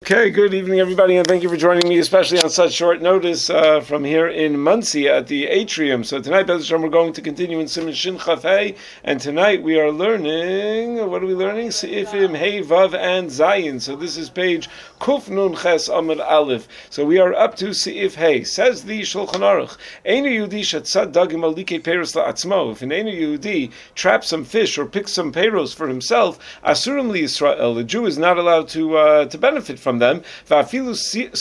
Okay, good evening, everybody, and thank you for joining me, especially on such short notice from here in Muncie at the Atrium. So tonight, Bez Hashem, we're going to continue in Siman Shin Chaf Hey, and tonight we are learning, what are we learning? Seifim Hey, Vav, and Zayin. So this is page Kuf Nun Ches Amud Aleph. So we are up to Seif Hey. Says the Shulchan Aruch, Einu Yehudi shetzad dagim al likei peiros la'atzmo. If an Einu Yehudi traps some fish or picks some peiros for himself, Asurim li Yisrael, the Jew is not allowed to benefit from them. And even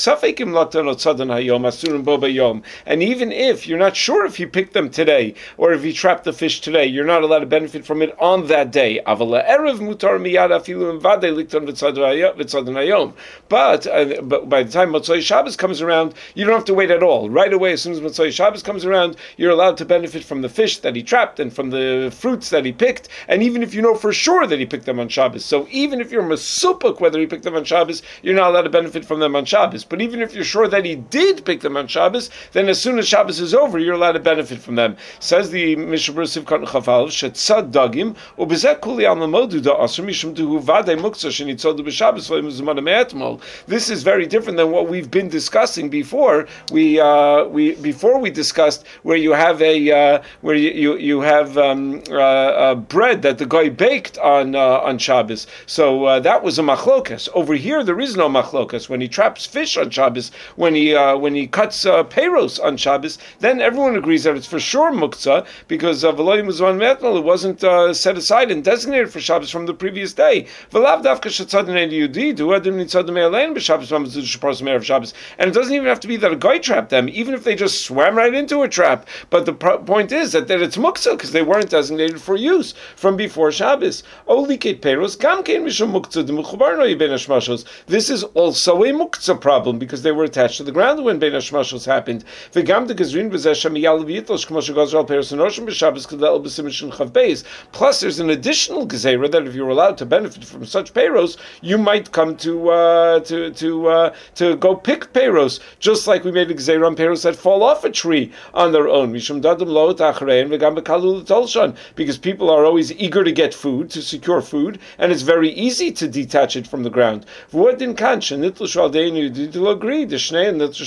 if you're not sure if you picked them today or if you trapped the fish today, you're not allowed to benefit from it on that day. But by the time Motzei Shabbos comes around, you don't have to wait at all. Right away, as soon as Motzei Shabbos comes around, you're allowed to benefit from the fish that he trapped and from the fruits that he picked, and even if you know for sure that he picked them on Shabbos. So even if you're mesupuk whether he picked them on Shabbos, you're not allowed to benefit from them on Shabbos. But even if you're sure that he did pick them on Shabbos, then as soon as Shabbos is over, you're allowed to benefit from them. Says the Mishnah Berurah Sivkot Chafal, shetzad dagim ubezek kuli al lamodu da asur mishum tuhu vadei muktzah shenitzadu b'Shabbos v'imuzumad me'etmol. This is very different than what we've been discussing before. We discussed where you have a bread that the guy baked on Shabbos. So that was a machlokas. Over here, there is no machlokas. When he traps fish on Shabbos, when he cuts peiros on Shabbos, then everyone agrees that it's for sure muktzah because v'lo yimuzman me'etmol, it wasn't set aside and designated for Shabbos from the previous day. V'lav davka shetzad ein yehudi du adam nitzad me'alein b'Shabbos v'amazud shepros me'erev Shabbos. And it doesn't even have to be that a guy trapped them, even if they just swam right into a trap. But the point is that it's muktzah because they weren't designated for use from before Shabbos. Oliket peiros gam kein mishum muktzah d'mechubar no yiben hashmashos. This is also a muktzah problem because they were attached to the ground when Ben Hashmashos happened. Plus, there's an additional gezerah that if you're allowed to benefit from such peiros, you might come to go pick peiros, just like we made a gezerah on peiros that fall off a tree on their own. Because people are always eager to get food, to secure food, and it's very easy to detach it from the ground. Agree, so if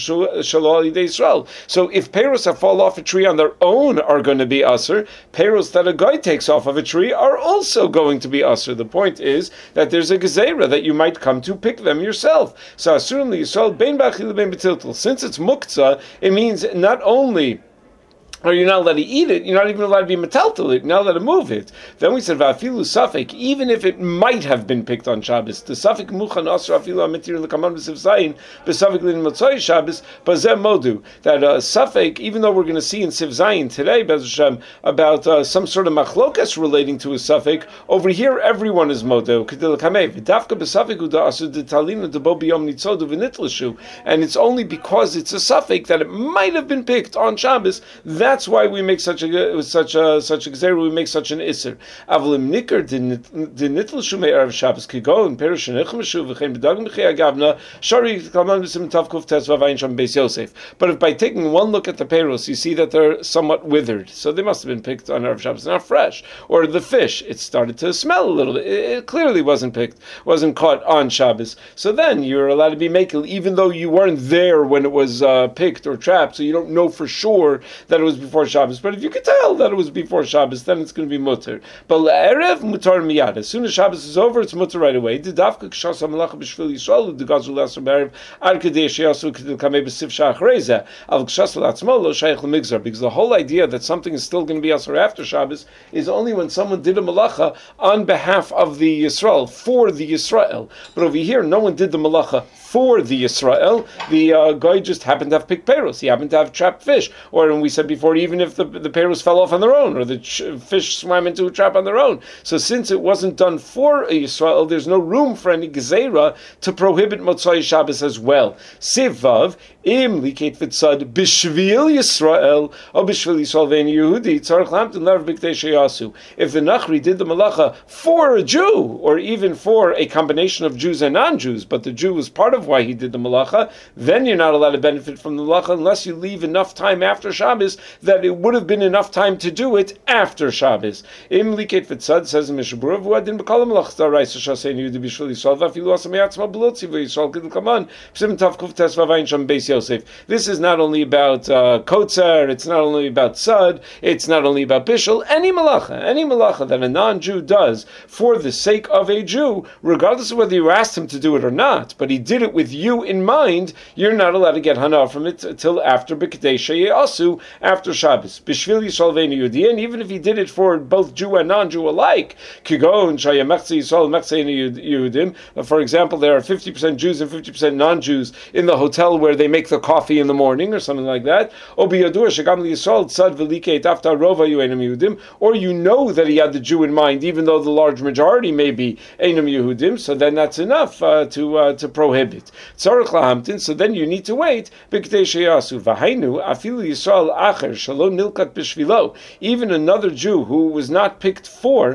peiros that fall off a tree on their own are going to be aser, peiros that a guy takes off of a tree are also going to be aser. The point is that there's a gezerah that you might come to pick them yourself. So asurim li Yisrael bein b'achila bein b'tiltel. Since it's muktzah, it means not only or you're not allowed to eat it, you're not even allowed to be metaltal it, you're not allowed to move it. Then we said, Va'afilu safek, even if it might have been picked on Shabbos, the safek muchan asra afilu amitir l'kaman b'siv zayin, b'safek l'in motzoi Shabbos, b'zeh modu, that safek, even though we're going to see in Siv Zayin today, Bez Hashem, about some sort of machlokas relating to a safek, over here everyone is modu, k'dil kamev, v'dafka b'safek u'da asu d'talina d'bo b'yom nitzodu v'nitlishu, and it's only because it's a safek that it might have been picked on Shabbos, that's why we make such a gezerah. We make such an iser. Avlim nikar the nitl shumei erev Shabbos kigon perish nechmashu v'chein b'dagim b'chei agavna shari kalman b'sim tavkuf tes v'avayin sham beis Yosef. But if by taking one look at the peiros you see that they're somewhat withered, so they must have been picked on erev Shabbos, not fresh. Or the fish, it started to smell a little bit. It clearly wasn't caught on Shabbos. So then you're allowed to be makel, even though you weren't there when it was picked or trapped, so you don't know for sure that it was before Shabbos. But if you could tell that it was before Shabbos, then it's going to be mutter. But erev mutar miyad. As soon as Shabbos is over, it's mutter right away. Because the whole idea that something is still going to be asur after Shabbos is only when someone did a malacha on behalf of the Yisrael, for the Yisrael. But over here, no one did the malacha for the Yisrael. The guy just happened to have picked peiros. He happened to have trapped fish. Or, and we said before, even if the peiros fell off on their own, or the fish swam into a trap on their own. So since it wasn't done for a Yisrael, there's no room for any gezerah to prohibit Motzai Shabbos as well. Sivav, im liket v'tzad b'shvil Yisrael, or b'shvil Yisrael ve'en Yehudi, tzarech lamtin lev b'ktei sheyasu. If the Nachri did the malacha for a Jew, or even for a combination of Jews and non-Jews, but the Jew was part of why he did the malacha, then you're not allowed to benefit from the malacha unless you leave enough time after Shabbos that it would have been enough time to do it after Shabbos. Im liket v'tzad, says the Mishnah Berurah, v'adin b'kol ha'malachas d'oraisa shasein Yehuda b'shvil Yisrael v'afilu asa me'atzma b'lotzi v'Yisrael k'd'kaman p'sim tav kuf tes v'avayin sham beis Yosef. This is not only about kotzer, it's not only about tzad, it's not only about bishul. Any malacha that a non-Jew does for the sake of a Jew, regardless of whether you asked him to do it or not, but he did it with you in mind, you're not allowed to get hana from it until after B'kdei she'yasu, after Shabbos. B'shvil Yisrael ve'enu Yehudi, and even if he did it for both Jew and non-Jew alike, kigon shayamechze Yisrael mechze Yehudim. For example, there are 50% Jews and 50% non-Jews in the hotel where they make the coffee in the morning, or something like that. Or you know that he had the Jew in mind, even though the large majority may be Einam Yehudim, so then that's enough to prohibit. So then you need to wait. Even another Jew who was not picked for,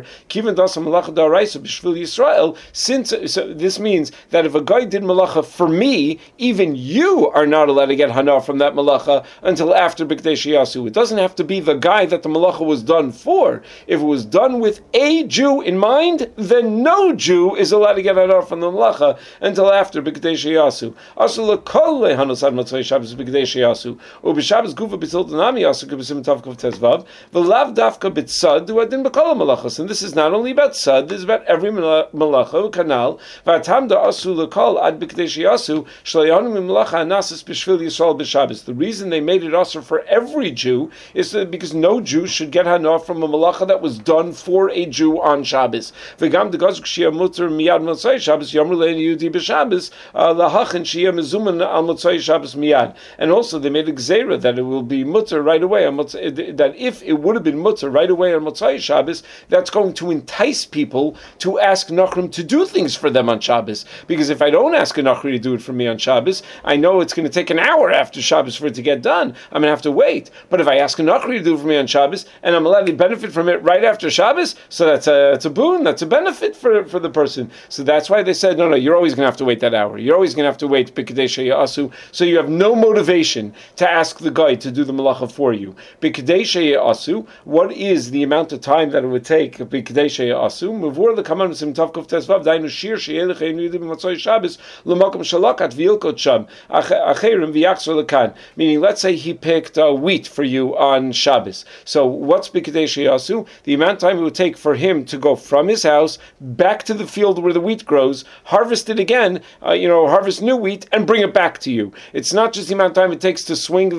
since so this means that if a guy did malacha for me, even you are not allowed to get hana from that malacha until after B'kdei she'yasu. It doesn't have to be the guy that the malacha was done for. If it was done with a Jew in mind, then no Jew is allowed to get hana from the malacha until after B'kdei she'yasu. Asu lekol lehanos ad motzei Shabbos B'kdei she'yasu. U'b'Shabbos gufa b'tzil d'nami yasu k'b'sim tav k'v tezvav v'lav dafka b'tzad u'adin b'kol malachos. And this is not only about tzad, this is about every malacha kanal. V'atam da'asu lekol ad B'kdei she'yasu sh'layanu mimalacha anasis b'shvil Yisrael b'Shabbos. The reason they made it also for every Jew is because no Jew should get hana from a malacha that was done for a Jew on Shabbos. V'gam degazuk shia muter miyad motzei Shabbos yomru le'en Yehudi b'Shabbos lahachin shia mezuman al motzei Shabbos miyad. And also they made a gzeira that it will be muter right away on that if it would have been muter right away on motzei Shabbos, that's going to entice people to ask Nachrim to do things for them on Shabbos. Because if I don't ask a Nachri to do it for me on Shabbos, I know it's going to take an hour after Shabbos for it to get done. I'm going to have to wait. But if I ask a Nachri to do it for me on Shabbos, and I'm allowed to benefit from it right after Shabbos, so that's a boon, that's a benefit for the person. So that's why they said, no, you're always going to have to wait that hour. You're always going to have to wait B'kdei she'yasu, so you have no motivation to ask the guy to do the malacha for you. B'kdei she'yasu, what is the amount of time that it would take B'kdei she'yasu? Muvur l'kaman b'sim tav kuf tesvav, dainu shir she'elech ein yudim b'motzei Shabbos, l'makom shalakat v'yilkot sham, acherim v'yaksor l'kan. Meaning, let's say he picked wheat for you on Shabbos. So what's B'kdei she'yasu? The amount of time it would take for him to go from his house back to the field where the wheat grows, harvest it again, harvest new wheat, and bring it back to you. It's not just the amount of time it takes to swing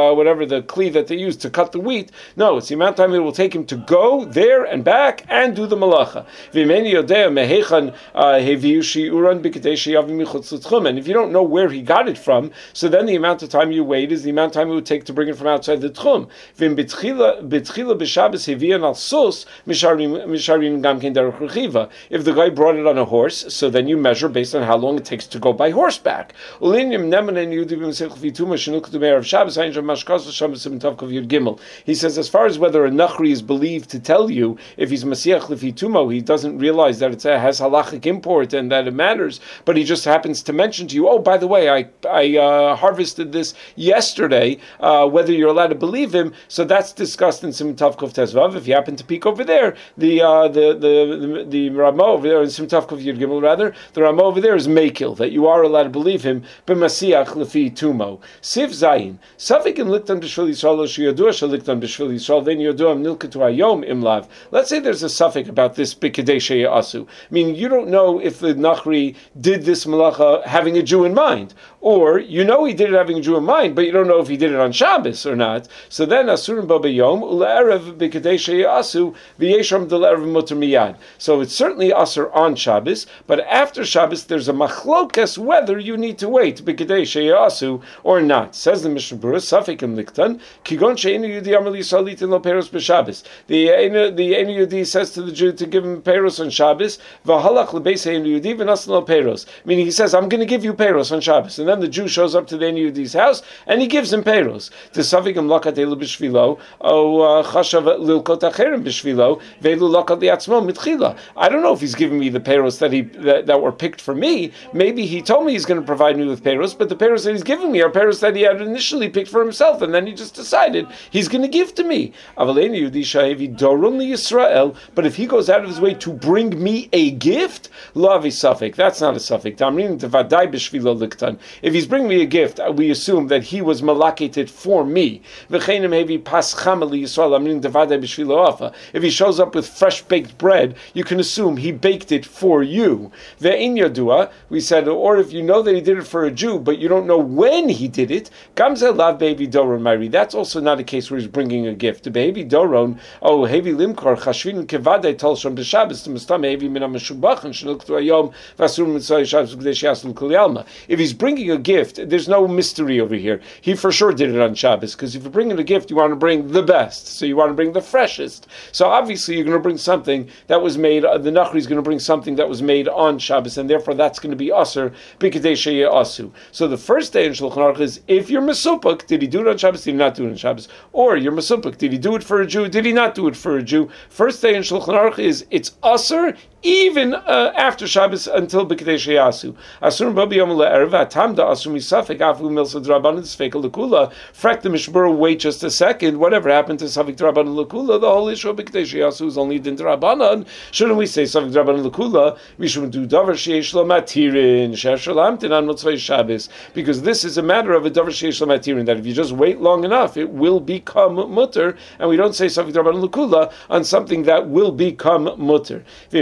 the cleave that they use to cut the wheat. No, it's the amount of time it will take him to go there and back and do the malacha. And if you don't know where he got it from, so then the amount of time you wait is the amount of time it would take to bring it from outside the tchum. If the guy brought it on a horse, so then you measure based on how long it takes to go by horseback. He says, as far as whether a Nachri is believed to tell you, if he's Masiach Lefitumo, he doesn't realize that it has halachic import and that it matters, but he just happens to mention to you, oh, by the way, I harvested this yesterday, whether you're allowed to believe him, so that's discussed in Sim Tav Kuf Tezvav. If you happen to peek over there, the Ramah over there, in Sim Tav Kuf Yud Gimel rather, the Ramah over there is Mekil, that you are allowed to believe him, b'Masiach Lefi Tumo. Siv Zayin, Safik in Liktan B'Shvil Yisrael, Shiyadua Shaliktan B'Shvil Yisrael, then Yaduam Nilkatu Hayom Imlav. Let's say there's a suffix about this B'Kdei she'yasu. Meaning you don't know if the Nachri did this malacha having a Jew in mind, or you know he did it having a Jew in mind, but you don't know if he did it on Shabbos or not. So then Asurim Ba B'Yom U'Le'erev B'Kdei she'yasu V'Yesham D'Le'erev Muter Miyad. So it's certainly Asur on Shabbos, but after Shabbos there's a machlokes whether you need to wait B'Kdei she'yasu or not. Says the Mishnah Berurah, Safek Im Liktan, Kigon She'enu Yudi Amar Yisrael Litin Lo Peros B'Shabbos. The Enu Yudi says to the Jew to give him Peros on Shabbos, V'halach L'Beis Enu Yudi V'Nasan Lo Peros. Meaning he says, I'm going to give you Peros on Shabbos. And then the Jew shows up to the Enu Yudi's house and he gives him Peros. To Safek Im Lakat Elu B'Shvilo, O Chashav Lilkot Acherim B'Shvilo, Ve'elu Lakat Li'atzmo Mitchila. I don't know if he's giving me the Peros that were picked for me. Maybe he told me he's going to provide me with Peros, but the Peros that he's giving me are Peros that he had initially picked for himself, and then he just decided decided he's going to give to me. But if he goes out of his way to bring me a gift, lavi safek. That's not a safek. If he's bringing me a gift, we assume that he was malaketed for me. If he shows up with fresh baked bread, you can assume he baked it for you. We said, or if you know that he did it for a Jew, but you don't know when he did it, that's also not a case where he's bringing a gift. To Behevi Doron, Hevi Limkor, Chashvin Kevadai Tolshon B'Shabbos, to Mustam Hevi Min HaMeshubachim, Shenilktu Hayom, Vasur Mitzvah Shabbos G'desh Yasel Kol Yalma. If he's bringing a gift, there's no mystery over here. He for sure did it on Shabbos, because if you're bringing a gift, you want to bring the best, so you want to bring the freshest. So obviously you're going to bring something that was made, the Nachri is going to bring something that was made on Shabbos, and therefore that's going to be Aser, B'Kedei Sheyeh Asu. So the first day in Shulchan Aruch is, if you're Mesupuk, did he do it on Shabbos, did he not do it on Shabbos? Or you're Mesupuk, did he do it for a Jew, did he not do it for a Jew? First day in Shulchan Aruch is, it's Aser, even after Shabbos until B'Kedei Sheyeh Asu. Asur Babi Yom Le'erev, Atamda Asur Misafek, Afu Milsa D'Rabbanan Sfeika L'Kula. Frak the Mishmur, wait just a second, whatever happened to Safek D'Rabbanan L'Kula, the whole issue of B'Kedei Sheyeh Asu is only Din D'Rabbanan. Shouldn't we say Safek D'Rabbanan L'Kula? We should do Davar Sheyesh Lo Matirin, She'er Lamtin on Motzvei Shabbos, because this is a matter of a Davar Sheyesh Lo Matirin, that if you just wait long enough, it will become mutter, and we don't say Safek D'Rabbanan L'Kula on something that will become mutter.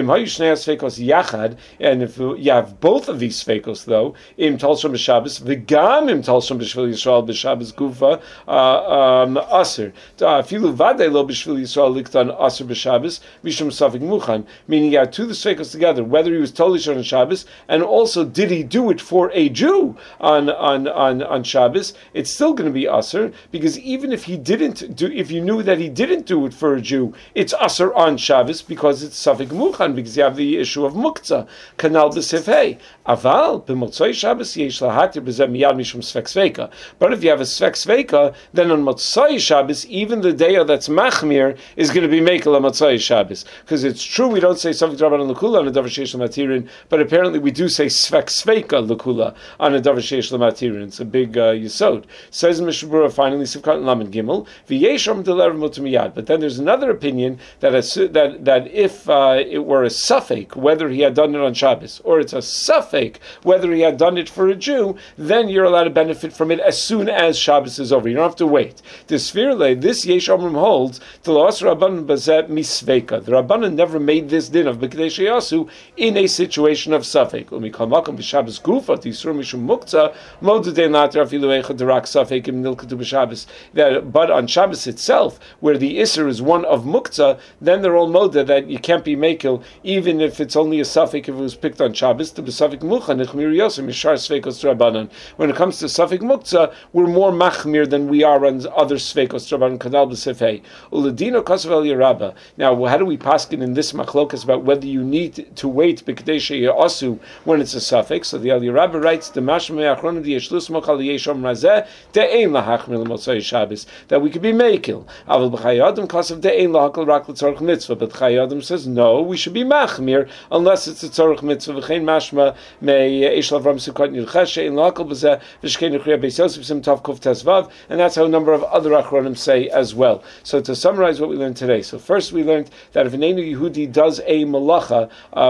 And if you have both of these sfeikos, though, im talsham b'Shabbos, v'gam im talsham b'Shvil Yisrael b'Shabbos gufa aser. Afilu vadei lo b'Shvil Yisrael liktan aser b'Shabbos mishum safek muchan. Meaning, you have two of the sfeikos together, whether he was totally short on Shabbos, and also did he do it for a Jew on Shabbos? It's still going to be aser, because even if he didn't do, if you knew that he didn't do it for a Jew, it's aser on Shabbos because it's safek muchan, because you have the issue of muktzah. Kanal b'sefhei. Aval b'motzoi Shabbos yesh lahatir b'zeh miyad mishum sfek sveika. But if you have a sfek sveika, then on motzoi Shabbos, even the day that's machmir is going to be mekel on motzoi Shabbos. Because it's true, we don't say safek d'Rabbanan l'kula on a davar sheish l'matirin, but apparently we do say sfek sveika l'kula on a davar sheish l'matirin. It's a big yisod. Says Mishabura finally Sivkat and Lamed Gimel v'yesh om delev mutar miyad. But then there's another opinion that if it were a suffix, whether he had done it on Shabbos, or it's a suffix, whether he had done it for a Jew, then you're allowed to benefit from it as soon as Shabbos is over. You don't have to wait. This Yesh Omrim holds, the Rabbanan Bazet Misveika. The Rabbanan never made this din of B'Kedei Sheyeh Asu in a situation of suffix. Umikal Makom b'Shabbos Gufa Tisur Mishum Muktzah Modudei Nater Afilu Echad Derak Suffix Im Nilkatu b'Shabbos. But on Shabbos itself, where the Isser is one of Muktzah, then they're all moda that you can't be makel, even if it's only a suffix if it was picked on Shabbos. To b'Suffix Mucha Nechmir Yosem Yishar Sveikos Rabbanan. When it comes to Suffix Muktzah, we're more machmir than we are on other Sveikos Rabbanan Kadal b'Sefhei. Uladino Kosav El Yerabba. Now, how do we paskin in this machlokas about whether you need to wait B'Kedei Sheyeh Asu when it's a suffix? So the El Yerabba writes, that we could be mekil. But Chayyadim says no, we should be machmir unless it's a tzorach mitzvah. V'chein mashma me'esh lavram sukkot nilchashe in lakal b'zeh v'shkein nechriya beis Yosef sim tav kuf tesvav, and that's how a number of other achronim say as well. So to summarize what we learned today, so first we learned that if an Einu Yehudi does a malacha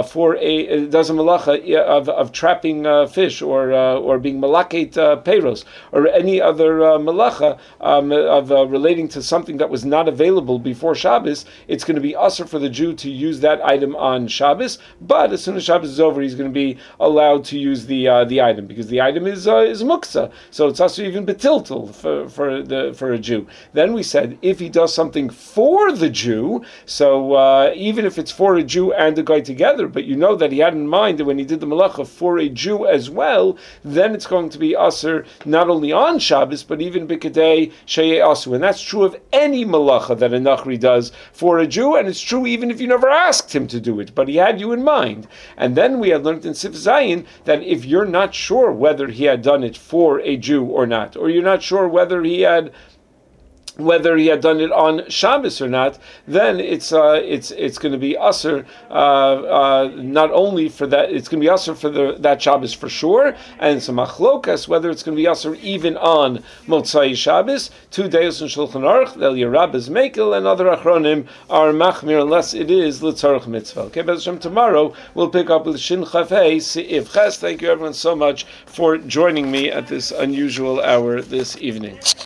of trapping fish or being malaket peiros or any other malacha of relating to something that was not available before Shabbos, it's going to be usher for the Jew to use that item on Shabbos. But as soon as Shabbos is over, he's going to be allowed to use the item because the item is muktzah. So it's also even betiltel for a Jew. Then we said if he does something for the Jew, so even if it's for a Jew and a guy together, but you know that he had in mind that when he did the malacha for a Jew as well, then it's going to be usher not only on Shabbos but even b'kedei sheyeh asu, and that's true of any malacha that a nachri does for a Jew, and it's true even if you never asked him to do it, but he had you in mind. And then we had learned in Sif Zayin that if you're not sure whether he had done it for a Jew or not, or you're not sure whether he had whether he had done it on Shabbos or not, then it's going to be asur not only for that, it's going to be asur for that Shabbos for sure, and it's a machlokas whether it's going to be asur even on Motzai Shabbos. 2 days in Shulchan Aruch, El Yerabes Mekel, and other Achronim are machmir unless it is L'tzarech Mitzvah. Okay, but tomorrow we'll pick up with Shin Chafei Se'if Ches. Thank you everyone so much for joining me at this unusual hour this evening.